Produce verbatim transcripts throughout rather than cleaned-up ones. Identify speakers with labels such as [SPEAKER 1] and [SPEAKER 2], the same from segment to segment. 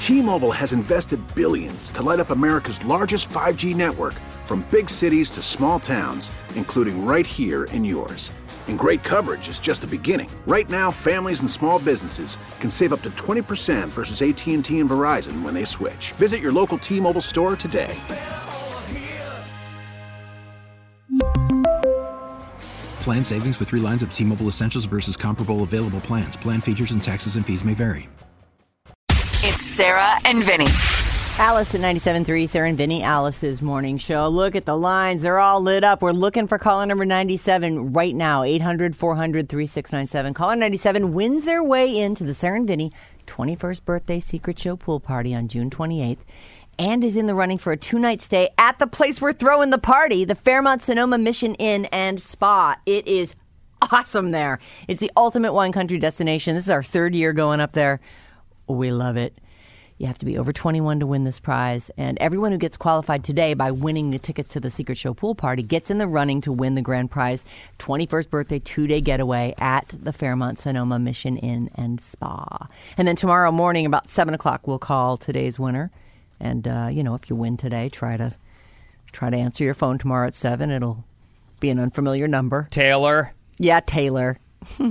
[SPEAKER 1] T-Mobile has invested billions to light up America's largest five G network, from big cities to small towns, including right here in yours. And great coverage is just the beginning. Right now, families and small businesses can save up to twenty percent versus A T and T and Verizon when they switch. Visit your local T-Mobile store today.
[SPEAKER 2] Plan savings with three lines of T-Mobile Essentials versus comparable available plans. Plan features and taxes and fees may vary.
[SPEAKER 3] It's Sarah and Vinny.
[SPEAKER 4] Alice at ninety-seven point three, Sarah and Vinny, Alice's morning show. Look at the lines. They're all lit up. We're looking for caller number ninety-seven right now. eight hundred, four hundred, thirty-six ninety-seven. Caller ninety-seven wins their way into the Sarah and Vinny twenty-first birthday secret show pool party on June twenty-eighth and is in the running for a two-night stay at the place we're throwing the party, the Fairmont Sonoma Mission Inn and Spa. It is awesome there. It's the ultimate wine country destination. This is our third year going up there. We love it. You have to be over twenty-one to win this prize. And everyone who gets qualified today by winning the tickets to the Secret Show pool party gets in the running to win the grand prize, twenty-first birthday two-day getaway at the Fairmont Sonoma Mission Inn and Spa. And then tomorrow morning about seven o'clock, we'll call today's winner. And, uh, you know, if you win today, try to try to answer your phone tomorrow at seven. It'll be an unfamiliar number.
[SPEAKER 5] Taylor.
[SPEAKER 4] Yeah, Taylor.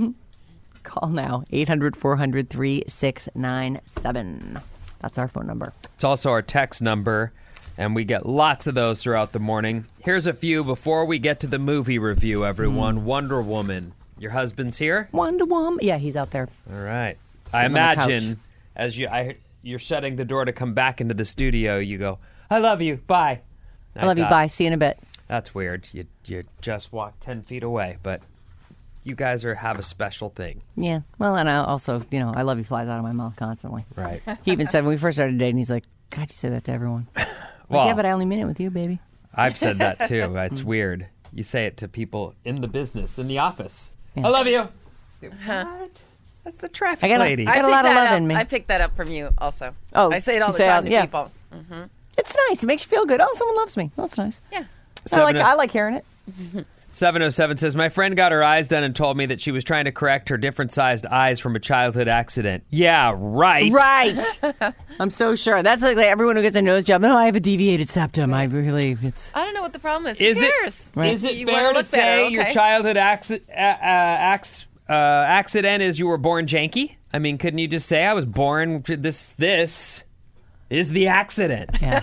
[SPEAKER 4] Call now, eight hundred, four hundred, thirty-six ninety-seven. That's our phone number.
[SPEAKER 5] It's also our text number, and we get lots of those throughout the morning. Here's a few before we get to the movie review, everyone. Mm. Wonder Woman. Your husband's here?
[SPEAKER 4] Wonder Woman. Yeah, he's out there.
[SPEAKER 5] All right. I imagine as you, I, you're shutting the door to come back into the studio, you go, I love you. Bye.
[SPEAKER 4] I, I love thought, you. Bye. See you in a bit.
[SPEAKER 5] That's weird. You, you just walked ten feet away, but you guys are have a special thing.
[SPEAKER 4] Yeah. Well, and I also, you know, I love you flies out of my mouth constantly.
[SPEAKER 5] Right.
[SPEAKER 4] He even said when we first started dating, he's like, God, you say that to everyone. Like,
[SPEAKER 5] well,
[SPEAKER 4] yeah, but I only mean it with you, baby.
[SPEAKER 5] I've said that too. It's weird. You say it to people in the business, in the office. Yeah. I love you. What? That's the traffic
[SPEAKER 4] I got a,
[SPEAKER 5] lady.
[SPEAKER 4] I got a lot of love
[SPEAKER 6] up.
[SPEAKER 4] in me.
[SPEAKER 6] I picked that up from you also.
[SPEAKER 4] Oh,
[SPEAKER 6] I say it all the
[SPEAKER 4] time
[SPEAKER 6] out,
[SPEAKER 4] to
[SPEAKER 6] yeah.
[SPEAKER 4] people.
[SPEAKER 6] Mm-hmm.
[SPEAKER 4] It's nice. It makes you feel good. Oh, someone loves me. That's nice.
[SPEAKER 6] Yeah.
[SPEAKER 4] I like, I like hearing it.
[SPEAKER 5] seven oh seven says, my friend got her eyes done and told me that she was trying to correct her different-sized eyes from a childhood accident. Yeah, right.
[SPEAKER 4] Right. I'm so sure. That's like, like everyone who gets a nose job. No, I have a deviated septum. I really, it's...
[SPEAKER 6] I don't know what the problem is.
[SPEAKER 5] Is
[SPEAKER 6] Who
[SPEAKER 5] it,
[SPEAKER 6] cares?
[SPEAKER 5] Right. Is it
[SPEAKER 6] you
[SPEAKER 5] fair to say
[SPEAKER 6] better, okay?
[SPEAKER 5] your childhood acci- uh, uh, acc- uh, accident is you were born janky? I mean, couldn't you just say, I was born, this, this is the accident?
[SPEAKER 4] Yeah.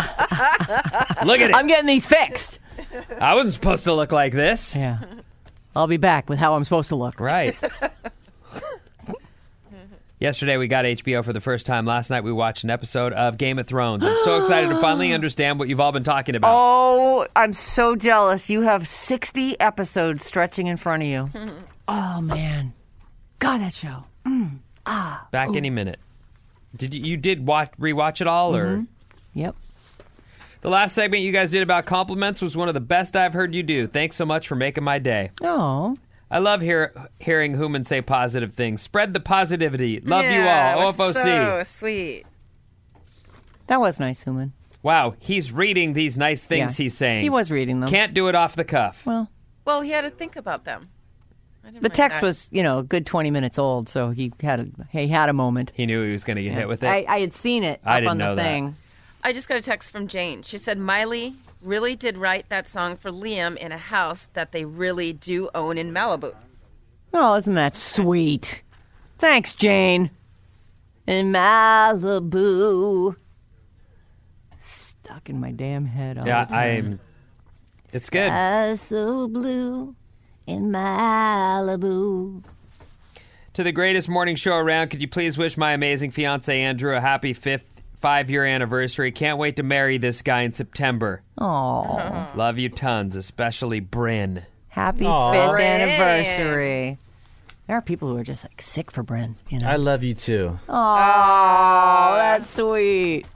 [SPEAKER 5] Look at it.
[SPEAKER 4] I'm getting these fixed.
[SPEAKER 5] I wasn't supposed to look like this.
[SPEAKER 4] Yeah. I'll be back with how I'm supposed to look.
[SPEAKER 5] Right. Yesterday we got H B O for the first time. Last night we watched an episode of Game of Thrones. I'm so excited to finally understand what you've all been talking about.
[SPEAKER 4] Oh, I'm so jealous. You have sixty episodes stretching in front of you. Oh, man. God, that show. Mm. Ah.
[SPEAKER 5] Back
[SPEAKER 4] Ooh.
[SPEAKER 5] any minute. Did you, you did watch rewatch it all, or?
[SPEAKER 4] Mm-hmm. Yep.
[SPEAKER 5] The last segment you guys did about compliments was one of the best I've heard you do. Thanks so much for making my day.
[SPEAKER 4] Oh.
[SPEAKER 5] I love hear, hearing Hooman say positive things. Spread the positivity. Love
[SPEAKER 6] yeah,
[SPEAKER 5] you all.
[SPEAKER 6] it
[SPEAKER 5] O F O
[SPEAKER 6] was
[SPEAKER 5] C.
[SPEAKER 6] so sweet.
[SPEAKER 4] That was nice, Hooman.
[SPEAKER 5] Wow, he's reading these nice things
[SPEAKER 4] Yeah.
[SPEAKER 5] he's saying.
[SPEAKER 4] He was reading them.
[SPEAKER 5] Can't do it off the cuff.
[SPEAKER 4] Well,
[SPEAKER 6] Well, he had to think about them. I didn't
[SPEAKER 4] the
[SPEAKER 6] mind
[SPEAKER 4] text
[SPEAKER 6] that.
[SPEAKER 4] was, you know, a good twenty minutes old, so he had a, he had a moment.
[SPEAKER 5] He knew he was going to get hit with it.
[SPEAKER 4] I, I had seen it up
[SPEAKER 5] I didn't
[SPEAKER 4] on the
[SPEAKER 5] know that.
[SPEAKER 4] thing.
[SPEAKER 6] I just got a text from Jane. She said Miley really did write that song for Liam in a house that they really do own in Malibu.
[SPEAKER 4] Oh, isn't that sweet? Thanks, Jane. In Malibu. Stuck in my damn head all
[SPEAKER 5] yeah,
[SPEAKER 4] the time.
[SPEAKER 5] I'm. It's good.
[SPEAKER 4] Sky so blue in Malibu.
[SPEAKER 5] To the greatest morning show around, could you please wish my amazing fiance Andrew a happy fifth five-year anniversary? Can't wait to marry this guy in September.
[SPEAKER 4] Aw.
[SPEAKER 5] Love you tons, especially Bryn.
[SPEAKER 4] Happy
[SPEAKER 7] Aw.
[SPEAKER 4] fifth
[SPEAKER 6] Bryn.
[SPEAKER 4] anniversary. There are people who are just like sick for Bryn. You know?
[SPEAKER 7] I love you too.
[SPEAKER 4] Oh, that's sweet.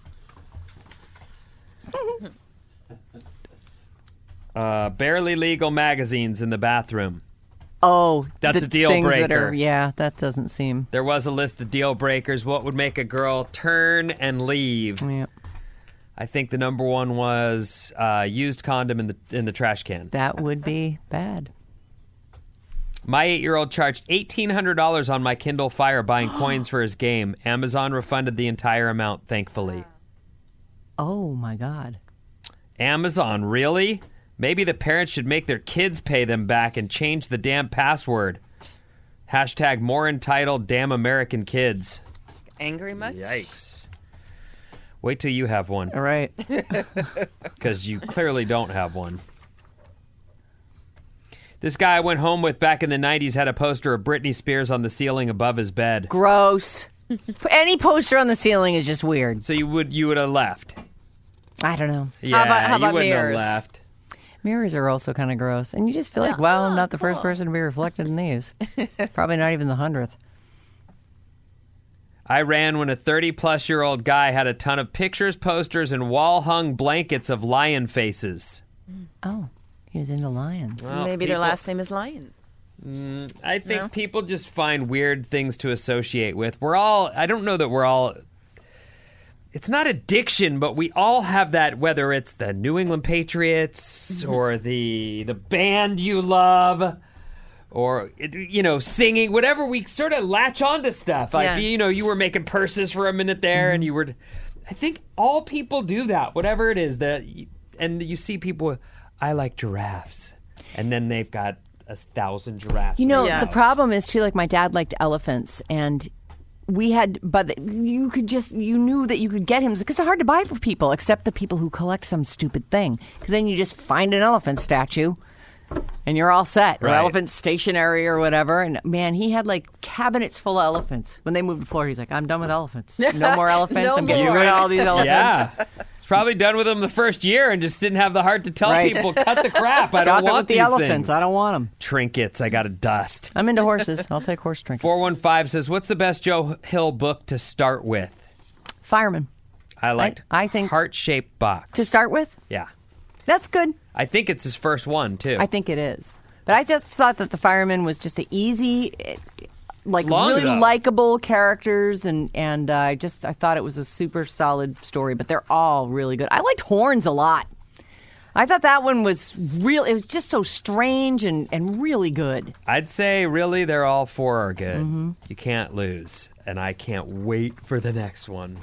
[SPEAKER 5] Uh, barely legal magazines in the bathroom.
[SPEAKER 4] Oh,
[SPEAKER 5] That's
[SPEAKER 4] the
[SPEAKER 5] a deal
[SPEAKER 4] things That
[SPEAKER 5] breaker.
[SPEAKER 4] are, yeah, that doesn't seem.
[SPEAKER 5] There was a list of deal breakers. What would make a girl turn and leave?
[SPEAKER 4] Yeah,
[SPEAKER 5] I think the number one was uh, used condom in the in the trash can.
[SPEAKER 4] that would be bad.
[SPEAKER 5] My eight-year-old charged eighteen hundred dollars on my Kindle Fire buying coins for his game. Amazon refunded the entire amount, thankfully.
[SPEAKER 4] Oh, my God.
[SPEAKER 5] Amazon, really? Maybe the parents should make their kids pay them back and change the damn password. Hashtag more entitled damn American kids.
[SPEAKER 6] Angry much?
[SPEAKER 5] Yikes. Wait till you have one.
[SPEAKER 4] All right.
[SPEAKER 5] Because you clearly don't have one. This guy I went home with back in the nineties had a poster of Britney Spears on the ceiling above his bed.
[SPEAKER 4] Gross. Any poster on the ceiling is just weird.
[SPEAKER 5] So you would you would have left.
[SPEAKER 4] I don't know.
[SPEAKER 5] Yeah,
[SPEAKER 6] about- how
[SPEAKER 5] you
[SPEAKER 6] about
[SPEAKER 5] wouldn't
[SPEAKER 6] mirrors?
[SPEAKER 5] have left.
[SPEAKER 4] Mirrors are also kind of gross. And you just feel like, well, I'm not the first person to be reflected in these. Probably not even the hundredth.
[SPEAKER 5] I ran when a thirty-plus-year-old guy had a ton of pictures, posters, and wall-hung blankets of lion faces.
[SPEAKER 4] Oh, he was into lions.
[SPEAKER 5] Well,
[SPEAKER 6] Maybe their
[SPEAKER 5] people-
[SPEAKER 6] last name is Lion.
[SPEAKER 5] I think
[SPEAKER 6] No?
[SPEAKER 5] people just find weird things to associate with. We're all, I don't know that we're all, it's not addiction, but we all have that, whether it's the New England Patriots or the the band you love or, you know, singing, whatever, we sort of latch onto stuff. Like,
[SPEAKER 6] Yeah.
[SPEAKER 5] you know, you were making purses for a minute there and you were, I think all people do that, whatever it is. That, and you see people, I like giraffes. And then they've got a thousand giraffes.
[SPEAKER 4] You
[SPEAKER 5] in
[SPEAKER 4] know,
[SPEAKER 5] their
[SPEAKER 4] the
[SPEAKER 5] house.
[SPEAKER 4] problem is, too, like my dad liked elephants, and we had, but you could just, you knew that you could get him, because they're hard to buy for people, except the people who collect some stupid thing. Because then you just find an elephant statue, and you're all set. Or
[SPEAKER 5] Right.
[SPEAKER 4] elephant stationery or whatever. And man, he had like cabinets full of elephants. When they moved to Florida, he's like, I'm done with elephants. No more elephants.
[SPEAKER 6] No
[SPEAKER 4] I'm getting
[SPEAKER 6] more.
[SPEAKER 4] rid of all these elephants.
[SPEAKER 5] Yeah. He's probably done with them the first year and just didn't have the heart to tell
[SPEAKER 4] Right.
[SPEAKER 5] people, cut the crap. I
[SPEAKER 4] Stop
[SPEAKER 5] don't
[SPEAKER 4] it
[SPEAKER 5] want
[SPEAKER 4] with the
[SPEAKER 5] these
[SPEAKER 4] elephants.
[SPEAKER 5] things.
[SPEAKER 4] I don't want them.
[SPEAKER 5] Trinkets, I got to dust.
[SPEAKER 4] I'm into horses. I'll take horse trinkets.
[SPEAKER 5] four one five says, what's the best Joe Hill book to start with?
[SPEAKER 4] Fireman.
[SPEAKER 5] I liked
[SPEAKER 4] I think-
[SPEAKER 5] Heart-Shaped Box.
[SPEAKER 4] To start with,
[SPEAKER 5] Yeah.
[SPEAKER 4] that's good.
[SPEAKER 5] I think it's his first one, too.
[SPEAKER 4] I think it is. But I just thought that the fireman was just an easy, eh, like
[SPEAKER 5] It's long,
[SPEAKER 4] really
[SPEAKER 5] though.
[SPEAKER 4] likable characters, and and uh, I just I thought it was a super solid story. But they're all really good. I liked Horns a lot. I thought that one was real. It was just so strange and and really good.
[SPEAKER 5] I'd say, really, they're all four are good.
[SPEAKER 4] Mm-hmm.
[SPEAKER 5] You can't lose. And I can't wait for the next one.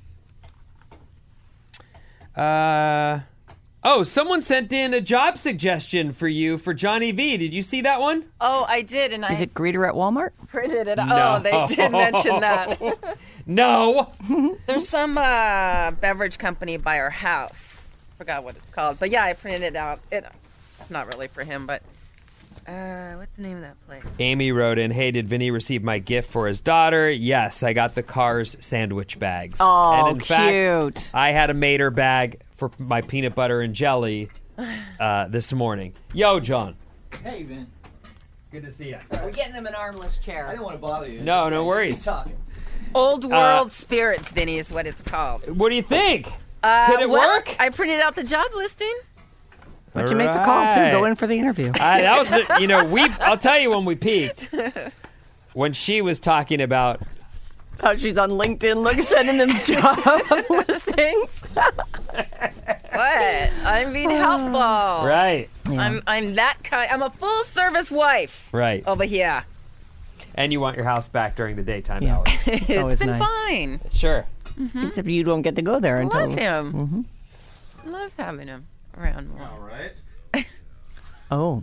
[SPEAKER 5] Uh... Oh, someone sent in a job suggestion for you for Johnny V. Did you see that one?
[SPEAKER 6] Oh, I did, and
[SPEAKER 4] Is
[SPEAKER 6] I
[SPEAKER 4] it greeter at Walmart?
[SPEAKER 6] printed it.
[SPEAKER 5] No.
[SPEAKER 6] Oh, they did mention that.
[SPEAKER 5] No.
[SPEAKER 6] There's some uh, beverage company by our house. Forgot what it's called, but yeah, I printed it out. It, it's not really for him, but uh, what's the name of that place?
[SPEAKER 5] Amy wrote in, hey, did Vinny receive my gift for his daughter? Yes, I got the Cars sandwich bags.
[SPEAKER 4] Oh,
[SPEAKER 5] and in
[SPEAKER 4] cute.
[SPEAKER 5] fact, I had a Mater bag for my peanut butter and jelly uh, this morning. Yo, John.
[SPEAKER 7] Hey, Vin.
[SPEAKER 5] Good to see you.
[SPEAKER 4] We're getting him an armless chair.
[SPEAKER 7] I didn't want to bother you.
[SPEAKER 5] No, no worries.
[SPEAKER 7] Keep talking.
[SPEAKER 6] Old World Spirits, Vinny, is what it's called.
[SPEAKER 5] What do you think?
[SPEAKER 6] Uh,
[SPEAKER 5] Could it
[SPEAKER 6] well,
[SPEAKER 5] work?
[SPEAKER 6] I printed out the job listing.
[SPEAKER 4] Why don't you make the call too? Go in for the interview.
[SPEAKER 5] I, that was, the, you know, we. I'll tell you when we peaked. When she was talking about,
[SPEAKER 4] Oh, she's on LinkedIn. Look, sending them job listings.
[SPEAKER 6] What? I'm being helpful.
[SPEAKER 5] right,
[SPEAKER 6] I'm I'm that kind. I'm a full service wife
[SPEAKER 5] right,
[SPEAKER 6] over here.
[SPEAKER 5] and you want your house back during the daytime
[SPEAKER 4] Yeah.
[SPEAKER 5] hours.
[SPEAKER 6] It's
[SPEAKER 4] always
[SPEAKER 6] been
[SPEAKER 4] nice.
[SPEAKER 6] fine.
[SPEAKER 5] Sure.
[SPEAKER 4] Except you don't get to go there
[SPEAKER 6] I
[SPEAKER 4] until.
[SPEAKER 6] love him. Love having him around more.
[SPEAKER 7] All right.
[SPEAKER 4] Oh.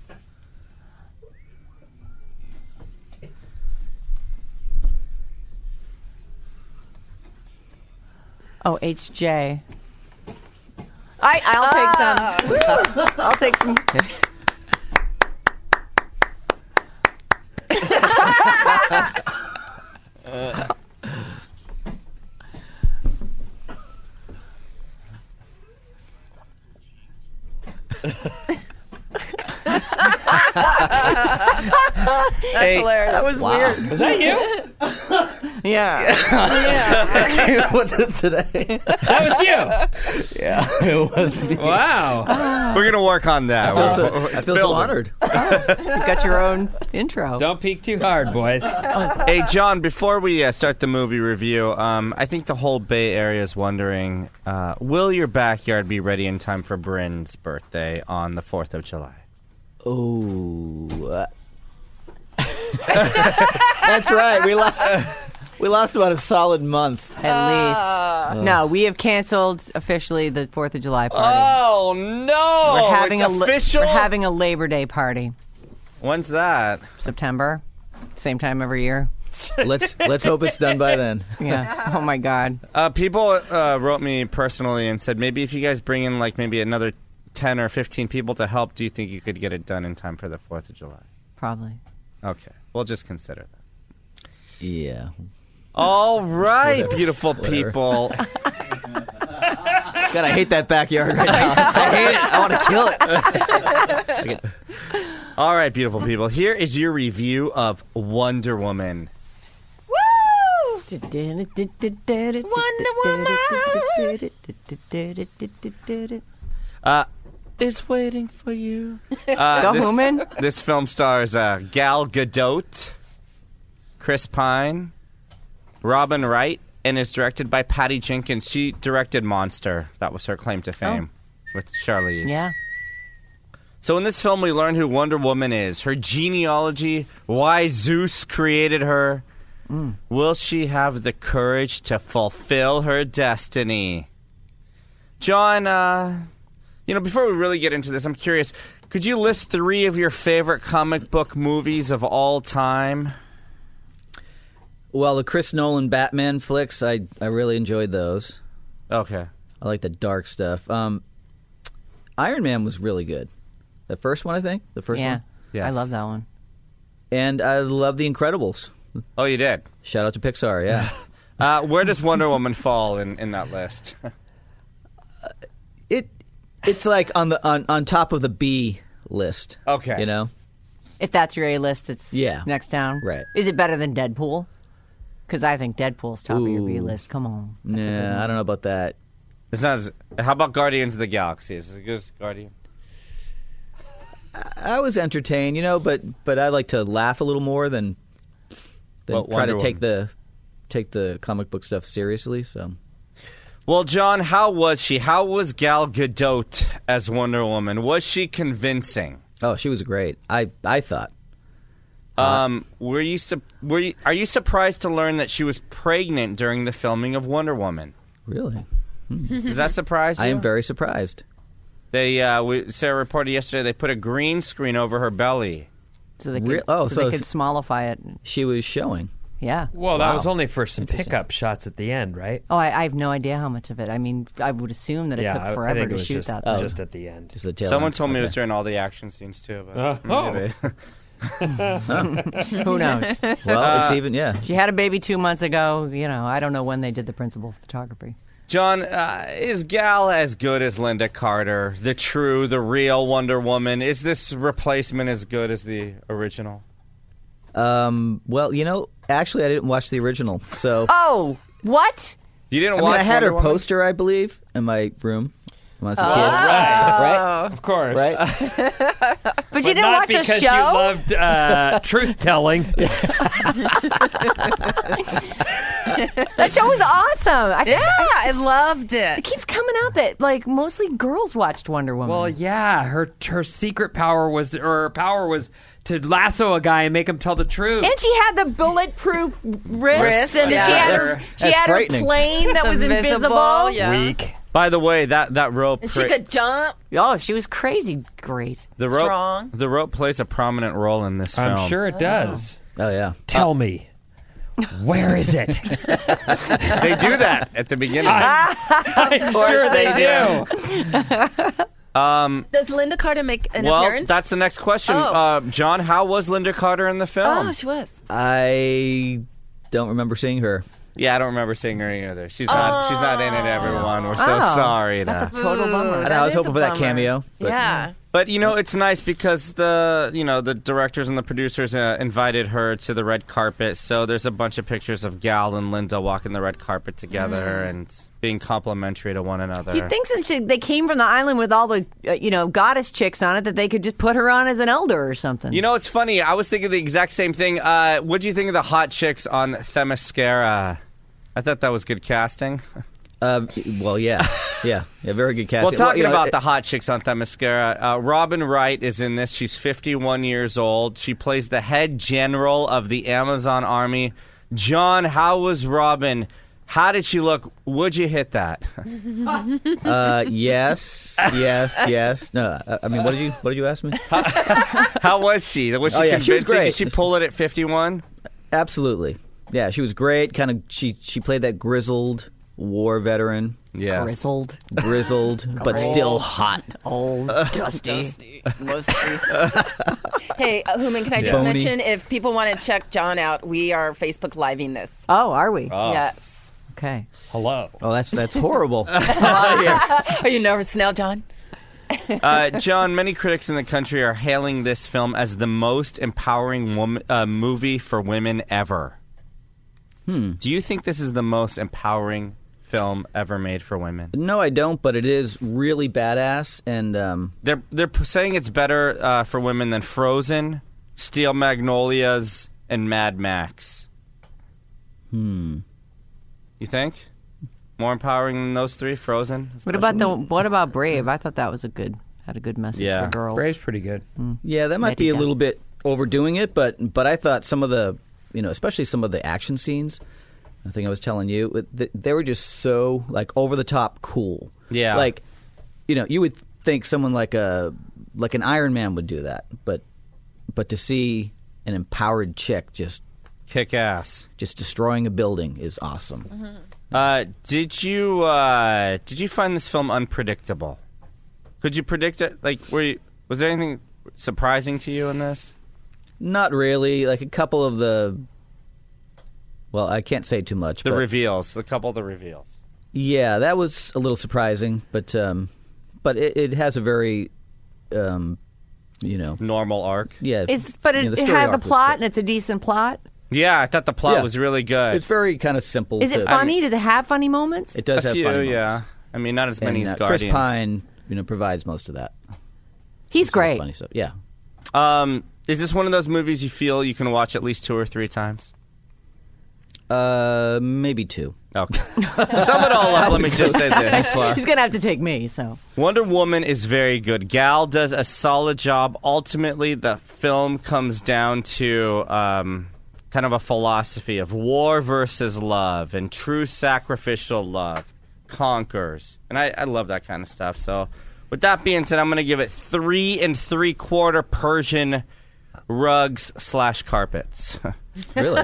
[SPEAKER 4] Oh, H J. I, I'll take some. I'll take some.
[SPEAKER 6] That's hilarious.
[SPEAKER 4] That was weird.
[SPEAKER 5] Was that you?
[SPEAKER 4] Yeah.
[SPEAKER 7] I came with it today.
[SPEAKER 5] That was you.
[SPEAKER 7] Yeah, it was me.
[SPEAKER 5] Wow.
[SPEAKER 8] We're gonna work on that.
[SPEAKER 7] I feel so,
[SPEAKER 8] We're-
[SPEAKER 7] I
[SPEAKER 8] it's
[SPEAKER 7] feel so
[SPEAKER 8] building.
[SPEAKER 7] honored.
[SPEAKER 4] You've got your own intro.
[SPEAKER 5] Don't peek too hard, boys.
[SPEAKER 8] Hey, John, before we uh, start the movie review, um, I think the whole Bay Area is wondering, uh, will your backyard be ready in time for Bryn's birthday on the fourth of July?
[SPEAKER 7] Oh, uh, That's right. We lost. We lost about a solid month.
[SPEAKER 4] At least. No, we have canceled officially the Fourth of July party.
[SPEAKER 8] Oh no!
[SPEAKER 4] we're having
[SPEAKER 8] it's
[SPEAKER 4] a
[SPEAKER 8] official.
[SPEAKER 4] We're having a Labor Day party.
[SPEAKER 8] When's that?
[SPEAKER 4] September, same time every year.
[SPEAKER 7] Let's let's hope it's done by then.
[SPEAKER 4] Yeah. Oh my God.
[SPEAKER 8] Uh, people uh, wrote me personally and said maybe if you guys bring in like maybe another ten or fifteen people to help, do you think you could get it done in time for the Fourth of July?
[SPEAKER 4] Probably.
[SPEAKER 8] Okay, we'll just consider that.
[SPEAKER 7] Yeah.
[SPEAKER 8] All right,
[SPEAKER 7] Whatever.
[SPEAKER 8] beautiful
[SPEAKER 7] Whatever.
[SPEAKER 8] people.
[SPEAKER 7] God, I hate that backyard right now. I hate it. I want to kill it.
[SPEAKER 8] All right, beautiful people. Here is your review of Wonder Woman.
[SPEAKER 6] Woo!
[SPEAKER 8] Uh, is waiting for you. Uh,
[SPEAKER 4] Go
[SPEAKER 8] this,
[SPEAKER 4] Human.
[SPEAKER 8] This film stars uh, Gal Gadot, Chris Pine, Robin Wright, and is directed by Patty Jenkins. She directed Monster. That was her claim to fame with Charlize.
[SPEAKER 4] Yeah.
[SPEAKER 8] So in this film, we learn who Wonder Woman is, her genealogy, why Zeus created her. Mm. Will she have the courage to fulfill her destiny? John, uh, you know, before we really get into this, I'm curious, could you list three of your favorite comic book movies of all time?
[SPEAKER 7] Well, the Chris Nolan Batman flicks, I, I really enjoyed those.
[SPEAKER 8] Okay.
[SPEAKER 7] I like the dark stuff. Um, Iron Man was really good. The first one, I think. The first
[SPEAKER 4] Yeah.
[SPEAKER 7] one.
[SPEAKER 8] Yes.
[SPEAKER 4] I love that one.
[SPEAKER 7] And I love The Incredibles.
[SPEAKER 8] Oh, you did?
[SPEAKER 7] Shout out to Pixar, yeah.
[SPEAKER 8] Uh, where does Wonder Woman fall in, in that list?
[SPEAKER 7] it It's like on the on, on top of the B list.
[SPEAKER 8] Okay.
[SPEAKER 7] You know?
[SPEAKER 4] If that's your A list, it's
[SPEAKER 7] Yeah.
[SPEAKER 4] next down.
[SPEAKER 7] Right.
[SPEAKER 4] Is it better than Deadpool? Because I think Deadpool's top of your B
[SPEAKER 7] Ooh.
[SPEAKER 4] list. Come on. That's a good
[SPEAKER 7] Yeah,
[SPEAKER 4] one.
[SPEAKER 7] I don't know about that.
[SPEAKER 8] It's not as, how about Guardians of the Galaxy? Is it as good as Guardian?
[SPEAKER 7] I was entertained, you know, but but I like to laugh a little more than than
[SPEAKER 8] Well,
[SPEAKER 7] try to
[SPEAKER 8] Wonder
[SPEAKER 7] take the take the comic book stuff seriously. So
[SPEAKER 8] Well, John, how was she? How was Gal Gadot as Wonder Woman? Was she convincing?
[SPEAKER 7] oh, she was great. I I thought.
[SPEAKER 8] Um, were you, su- were you are you surprised to learn that she was pregnant during the filming of Wonder Woman?
[SPEAKER 7] Really,
[SPEAKER 8] Does that surprise you?
[SPEAKER 7] I am very surprised.
[SPEAKER 8] They uh, we, Sarah reported yesterday they put a green screen over her belly.
[SPEAKER 4] So they could,
[SPEAKER 7] Re- oh,
[SPEAKER 4] so
[SPEAKER 7] so
[SPEAKER 4] they could smallify it.
[SPEAKER 7] She was showing.
[SPEAKER 4] Yeah.
[SPEAKER 5] Well, that
[SPEAKER 7] Wow.
[SPEAKER 5] was only for some pickup shots at the end, right?
[SPEAKER 4] Oh, I, I have no idea how much of it. I mean, I would assume that it
[SPEAKER 5] yeah,
[SPEAKER 4] took
[SPEAKER 5] I-
[SPEAKER 4] forever
[SPEAKER 5] I think
[SPEAKER 4] to
[SPEAKER 5] it was
[SPEAKER 4] shoot
[SPEAKER 5] just,
[SPEAKER 4] that.
[SPEAKER 7] Oh.
[SPEAKER 5] just at the end.
[SPEAKER 7] Just the tail
[SPEAKER 8] Someone
[SPEAKER 7] end.
[SPEAKER 8] told me it was
[SPEAKER 7] Okay.
[SPEAKER 8] during all the action scenes too. But
[SPEAKER 5] Uh, oh.
[SPEAKER 8] maybe.
[SPEAKER 4] Who knows?
[SPEAKER 7] Well, it's even yeah.
[SPEAKER 4] She had a baby two months ago. You know, I don't know when they did the principal photography.
[SPEAKER 8] John, uh, is Gal as good as Linda Carter, the true, the real Wonder Woman? Is this replacement as good as the original?
[SPEAKER 7] Um, well, you know, actually, I didn't watch the original, so
[SPEAKER 4] Oh, what?
[SPEAKER 8] You didn't
[SPEAKER 7] I mean,
[SPEAKER 8] watch
[SPEAKER 7] I had
[SPEAKER 8] Wonder
[SPEAKER 7] her
[SPEAKER 8] Woman?
[SPEAKER 7] poster, I believe, in my room when I was a
[SPEAKER 5] Oh,
[SPEAKER 7] kid.
[SPEAKER 5] right.
[SPEAKER 7] Right?
[SPEAKER 5] Of course.
[SPEAKER 7] Right?
[SPEAKER 4] But, you didn't
[SPEAKER 5] not
[SPEAKER 4] watch the
[SPEAKER 5] because
[SPEAKER 4] show?
[SPEAKER 5] you loved uh, truth telling.
[SPEAKER 4] That show was awesome. I,
[SPEAKER 6] Yeah, I loved
[SPEAKER 4] It
[SPEAKER 6] it.
[SPEAKER 4] keeps coming out that like mostly girls watched Wonder Woman.
[SPEAKER 5] Well, yeah, her her secret power was, or her power was to lasso a guy and make him tell the truth.
[SPEAKER 4] and she had the bulletproof wrists,
[SPEAKER 6] Wrists,
[SPEAKER 4] and
[SPEAKER 6] yeah.
[SPEAKER 4] she had her,
[SPEAKER 7] That's-
[SPEAKER 4] she
[SPEAKER 7] that's
[SPEAKER 4] had her
[SPEAKER 7] frightening.
[SPEAKER 4] plane that was
[SPEAKER 6] Invisible,
[SPEAKER 4] invisible.
[SPEAKER 6] yeah.
[SPEAKER 5] Weak.
[SPEAKER 8] By the way, that, that rope...
[SPEAKER 6] And she
[SPEAKER 8] pra-
[SPEAKER 6] could jump.
[SPEAKER 4] Oh, she was crazy great.
[SPEAKER 8] the rope,
[SPEAKER 6] strong.
[SPEAKER 8] The rope plays a prominent role in this film.
[SPEAKER 5] I'm sure it does.
[SPEAKER 7] Oh yeah.
[SPEAKER 5] Tell me, where is it?
[SPEAKER 8] They do that at the beginning.
[SPEAKER 5] I'm sure they do.
[SPEAKER 6] Does Linda Carter make an
[SPEAKER 8] well,
[SPEAKER 6] appearance?
[SPEAKER 8] that's the next question.
[SPEAKER 6] Oh.
[SPEAKER 8] Uh, John, how was Linda Carter in the film?
[SPEAKER 6] Oh, she was.
[SPEAKER 7] I don't remember seeing her.
[SPEAKER 8] Yeah, I don't remember seeing her either. She's not. She's not in it. Everyone, we're so
[SPEAKER 4] Oh,
[SPEAKER 8] sorry.
[SPEAKER 4] That's
[SPEAKER 8] to-
[SPEAKER 4] a total bummer.
[SPEAKER 7] I,
[SPEAKER 6] That
[SPEAKER 7] know, I was
[SPEAKER 6] is a
[SPEAKER 7] hoping for that
[SPEAKER 6] bummer.
[SPEAKER 7] cameo. But
[SPEAKER 6] Yeah.
[SPEAKER 8] But you know, it's nice because the you know the directors and the producers uh, invited her to the red carpet. So there's a bunch of pictures of Gal and Linda walking the red carpet together and being complimentary to one another.
[SPEAKER 4] You think since she- they came from the island with all the uh, you know goddess chicks on it that they could just put her on as an elder or something?
[SPEAKER 8] You know, it's funny. I was thinking the exact same thing. Uh, what do you think of the hot chicks on Themyscira? I thought that was good casting.
[SPEAKER 7] Uh, well, yeah, yeah, yeah. Very good casting.
[SPEAKER 8] Well, talking
[SPEAKER 7] you know,
[SPEAKER 8] about
[SPEAKER 7] it-
[SPEAKER 8] the hot chicks on Themyscira, uh, Robin Wright is in this. She's fifty-one years old. She plays the head general of the Amazon army. John, how was Robin? How did she look? Would you hit that?
[SPEAKER 7] Uh, yes, yes, yes. No, I, I mean, what did you what did you ask me?
[SPEAKER 8] How was she? Was she
[SPEAKER 7] Oh, yeah, she was
[SPEAKER 8] convincing?
[SPEAKER 7] great.
[SPEAKER 8] Did she pull it at fifty-one?
[SPEAKER 7] Absolutely. Yeah, she was great. Kind of, she she played that grizzled war veteran,
[SPEAKER 8] Yes.
[SPEAKER 4] Grizzled,
[SPEAKER 7] grizzled, but still hot.
[SPEAKER 4] old, dusty.
[SPEAKER 6] Dusty, musty. Hey, uh, Human, can I just
[SPEAKER 7] Bony.
[SPEAKER 6] mention, if people want to check John out, we are Facebook Living this.
[SPEAKER 4] Oh, are we?
[SPEAKER 6] Yes.
[SPEAKER 4] Okay.
[SPEAKER 5] Hello.
[SPEAKER 7] Oh, that's that's horrible.
[SPEAKER 6] Are you nervous now, John?
[SPEAKER 8] Uh, John, many critics in the country are hailing this film as the most empowering woman, uh, movie for women ever. Hmm. Do you think this is the most empowering film ever made for women?
[SPEAKER 7] No, I don't. But it is really badass, and um,
[SPEAKER 8] They're they're p- saying it's better uh, for women than Frozen, Steel Magnolias, and Mad Max.
[SPEAKER 7] hmm.
[SPEAKER 8] You think more empowering than those three? Frozen.
[SPEAKER 4] What about the? What about Brave? I thought that was a good had a good message
[SPEAKER 8] Yeah.
[SPEAKER 4] for girls.
[SPEAKER 5] Brave's pretty good.
[SPEAKER 7] Yeah, that might be a
[SPEAKER 4] Medica.
[SPEAKER 7] little bit overdoing it, but but I thought some of the, you know, especially some of the action scenes, I think I was telling you, th- they were just so like over the top cool.
[SPEAKER 8] Yeah.
[SPEAKER 7] Like, you know, you would think someone like a like an Iron Man would do that, but but to see an empowered chick just
[SPEAKER 8] Kick ass.
[SPEAKER 7] just destroying a building is awesome.
[SPEAKER 8] Uh, did you uh, did you find this film unpredictable? Could you predict it? Like, were you, was there anything surprising to you in this?
[SPEAKER 7] Not really. Like a couple of the, well, I can't say too much.
[SPEAKER 8] The
[SPEAKER 7] but
[SPEAKER 8] reveals, a couple of the reveals.
[SPEAKER 7] yeah, that was a little surprising, but um, but it, it has a very, um, you know,
[SPEAKER 8] Normal arc.
[SPEAKER 7] yeah.
[SPEAKER 4] Is but
[SPEAKER 7] you
[SPEAKER 4] it,
[SPEAKER 7] know, the
[SPEAKER 4] it
[SPEAKER 7] story
[SPEAKER 4] has a
[SPEAKER 7] arc was
[SPEAKER 4] plot
[SPEAKER 7] good.
[SPEAKER 4] and it's a decent plot.
[SPEAKER 8] Yeah, I thought the plot
[SPEAKER 7] Yeah.
[SPEAKER 8] was really good.
[SPEAKER 7] It's very kind of simple.
[SPEAKER 4] Is it
[SPEAKER 7] to-
[SPEAKER 4] funny? Does it have funny moments?
[SPEAKER 7] It does
[SPEAKER 8] a
[SPEAKER 7] have
[SPEAKER 8] few,
[SPEAKER 7] funny
[SPEAKER 8] yeah.
[SPEAKER 7] moments.
[SPEAKER 8] I mean, not as many
[SPEAKER 7] And,
[SPEAKER 8] as
[SPEAKER 7] uh, Chris
[SPEAKER 8] Guardians.
[SPEAKER 7] Pine, you know, provides most of that.
[SPEAKER 4] He's
[SPEAKER 7] Some
[SPEAKER 4] great.
[SPEAKER 7] Funny stuff. Yeah.
[SPEAKER 8] Um, is this one of those movies you feel you can watch at least two or three times?
[SPEAKER 7] Uh, maybe two.
[SPEAKER 8] Okay. Sum it all up. Let me just say this.
[SPEAKER 4] He's gonna have to take me. So
[SPEAKER 8] Wonder Woman is very good. Gal does a solid job. Ultimately, the film comes down to um, kind of a philosophy of war versus love, and true sacrificial love conquers. And I, I love that kind of stuff. So, with that being said, I'm going to give it three and three quarter Persian rugs slash carpets.
[SPEAKER 7] Really?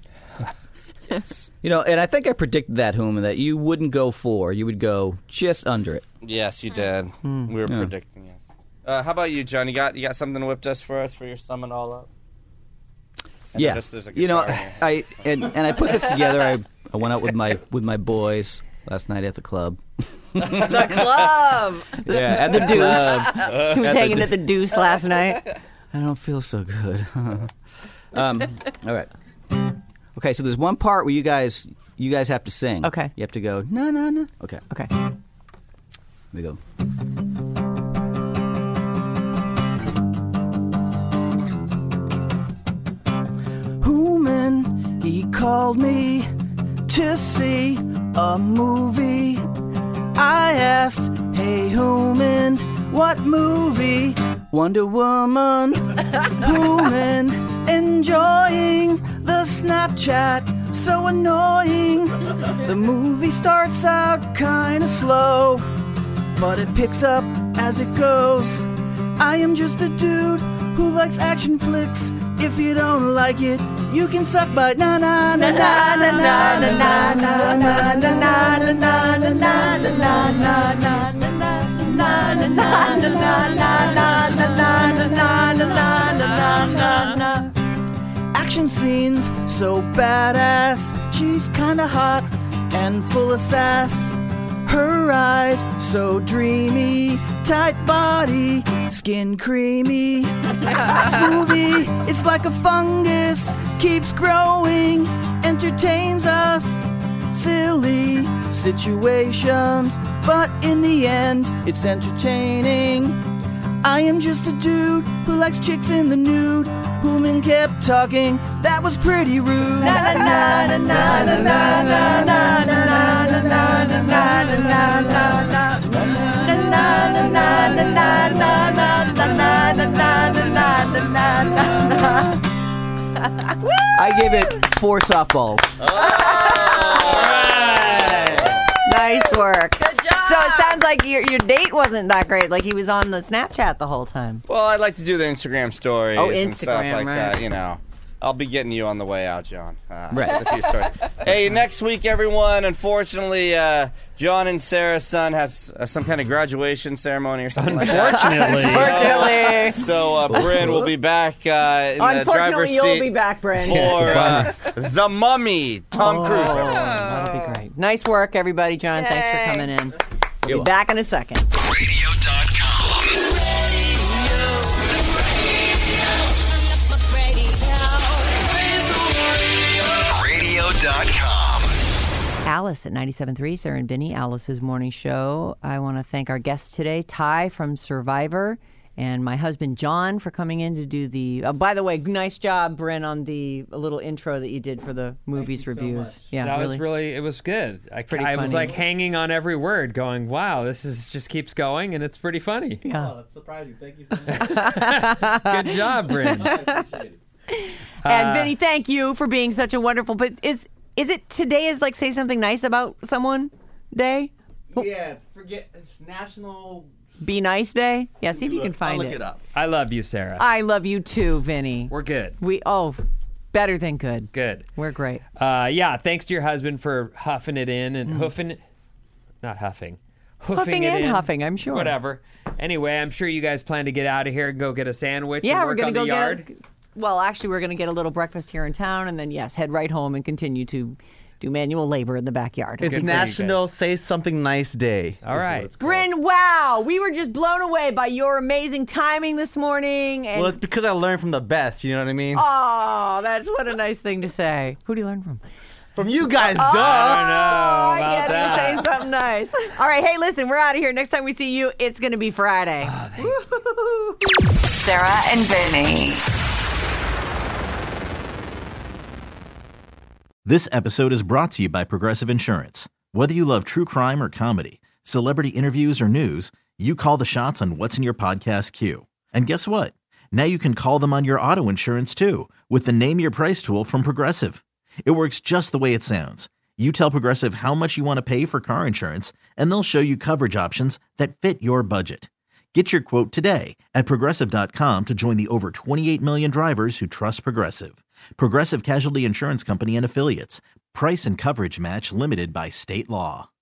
[SPEAKER 7] You know, and I think I predicted that, Huma, that you wouldn't go four. You would go just under it.
[SPEAKER 8] Yes, you did. We were
[SPEAKER 7] Yeah.
[SPEAKER 8] predicting yes. Uh, how about you, John? You got you got something whipped us for us for your sum it all up? I
[SPEAKER 7] Yeah.
[SPEAKER 8] noticed there's a
[SPEAKER 7] You know,
[SPEAKER 8] guitar here.
[SPEAKER 7] I and, and I put this together. I, I went out with my with my boys last night at the club.
[SPEAKER 6] The club.
[SPEAKER 7] Yeah, at the club.
[SPEAKER 4] he was
[SPEAKER 7] At the
[SPEAKER 4] hanging
[SPEAKER 7] d-
[SPEAKER 4] at the Deuce last night.
[SPEAKER 7] I don't feel so good. um, all right. Okay, so there's one part where you guys you guys have to sing.
[SPEAKER 4] Okay.
[SPEAKER 7] You have to go no no no. Okay.
[SPEAKER 4] Okay.
[SPEAKER 7] Here we go. Human, he called me to see a movie. I asked, hey Human, what movie? Wonder Woman. Human, enjoying the Snapchat, so annoying. The movie starts out kinda slow, but it picks up as it goes. I am just a dude who likes action flicks. If you don't like it, you can suck my na na na na na na na na na na na na na na na na na na na. Action scenes so badass. She's kinda hot and full of sass. Her eyes so dreamy, tight body, skin creamy. This movie, it's like a fungus, keeps growing, entertains us. Silly situations, but in the end, it's entertaining. I am just a dude who likes chicks in the nude. Human kept talking, that was pretty rude. Na na na na na na na na na na na na na. I gave it four softballs.
[SPEAKER 4] Nice work.
[SPEAKER 6] Good job.
[SPEAKER 4] So it sounds like your your date wasn't that great. Like he was on the Snapchat the whole time.
[SPEAKER 8] Well, I'd like to do the Instagram stories
[SPEAKER 4] Oh,
[SPEAKER 8] and stuff
[SPEAKER 4] Instagram,
[SPEAKER 8] like
[SPEAKER 4] right.
[SPEAKER 8] that, you know. I'll be getting you on the way out, John. Uh,
[SPEAKER 7] Right.
[SPEAKER 8] with a few stories. Hey, next week, everyone, unfortunately, uh, John and Sarah's son has uh, some kind of graduation ceremony or something like that.
[SPEAKER 5] Unfortunately.
[SPEAKER 4] Unfortunately.
[SPEAKER 8] So uh, Bryn will be back uh, in the driver's
[SPEAKER 4] Unfortunately,
[SPEAKER 8] seat
[SPEAKER 4] you'll be back, Brent.
[SPEAKER 8] for uh, The Mummy, Tom Cruise.
[SPEAKER 4] Oh, that'll be great. Nice work, everybody. John, thanks for
[SPEAKER 6] Yay.
[SPEAKER 4] coming in. We'll be back in a second.
[SPEAKER 9] radio dot com. radio dot com.
[SPEAKER 4] Alice at ninety-seven point three, Sarah and Vinny, Alice's morning show. I want to thank our guest today, Ty from Survivor, and my husband, John, for coming in to do the... Uh, by the way, nice job, Bryn, on the little intro that you did for the movies reviews. Yeah,
[SPEAKER 5] that
[SPEAKER 4] really.
[SPEAKER 5] was really, it was good. I,
[SPEAKER 4] pretty
[SPEAKER 5] I was
[SPEAKER 4] funny.
[SPEAKER 5] like hanging on every word going, wow, this is just keeps going and it's pretty funny.
[SPEAKER 4] Yeah.
[SPEAKER 10] Oh, that's surprising. Thank you so much.
[SPEAKER 5] Good job, Bryn.
[SPEAKER 10] I appreciate it.
[SPEAKER 4] And
[SPEAKER 5] Uh,
[SPEAKER 4] Vinny, thank you for being such a wonderful... But is is it today is like say something nice about someone day?
[SPEAKER 10] Yeah, forget it's National.
[SPEAKER 4] Be nice day? Yeah, see if you can find
[SPEAKER 10] I'll look
[SPEAKER 4] it.
[SPEAKER 10] it up.
[SPEAKER 5] I love you, Sarah.
[SPEAKER 4] I love you too, Vinny.
[SPEAKER 5] We're good.
[SPEAKER 4] We oh, better than good.
[SPEAKER 5] Good.
[SPEAKER 4] We're great.
[SPEAKER 5] Uh, yeah, thanks to your husband for huffing it in
[SPEAKER 4] Mm.
[SPEAKER 5] and hoofing it. Not huffing. Hoofing
[SPEAKER 4] Huffing
[SPEAKER 5] it
[SPEAKER 4] and
[SPEAKER 5] in.
[SPEAKER 4] huffing, I'm sure.
[SPEAKER 5] Whatever. Anyway, I'm sure you guys plan to get out of here and go get a sandwich
[SPEAKER 4] Yeah,
[SPEAKER 5] and
[SPEAKER 4] we're
[SPEAKER 5] work
[SPEAKER 4] gonna
[SPEAKER 5] on
[SPEAKER 4] go
[SPEAKER 5] the yard.
[SPEAKER 4] get. A, well, actually, we're gonna get a little breakfast here in town, and then yes, head right home and continue to do manual labor in the backyard.
[SPEAKER 10] It's
[SPEAKER 5] for you
[SPEAKER 10] National
[SPEAKER 5] guys.
[SPEAKER 10] Say Something Nice Day.
[SPEAKER 5] All
[SPEAKER 10] is what
[SPEAKER 5] right.
[SPEAKER 10] it's called.
[SPEAKER 4] Bryn, wow, we were just blown away by your amazing timing this morning. And
[SPEAKER 10] Well, it's because I learned from the best. You know what I mean?
[SPEAKER 4] oh, that's what a nice thing to say. Who do you learn from?
[SPEAKER 10] From you guys,
[SPEAKER 4] Oh,
[SPEAKER 10] duh.
[SPEAKER 5] I know
[SPEAKER 4] I
[SPEAKER 5] about
[SPEAKER 4] get it.
[SPEAKER 5] that.
[SPEAKER 4] Saying something nice. All right, hey, listen, we're out of here. Next time we see you, it's going to be Friday.
[SPEAKER 5] Oh,
[SPEAKER 3] Sarah and Vinny.
[SPEAKER 2] This episode is brought to you by Progressive Insurance. Whether you love true crime or comedy, celebrity interviews or news, you call the shots on what's in your podcast queue. And guess what? Now you can call them on your auto insurance too with the Name Your Price tool from Progressive. It works just the way it sounds. You tell Progressive how much you want to pay for car insurance, and they'll show you coverage options that fit your budget. Get your quote today at Progressive dot com to join the over twenty-eight million drivers who trust Progressive. Progressive Casualty Insurance Company and Affiliates. Price and coverage match limited by state law.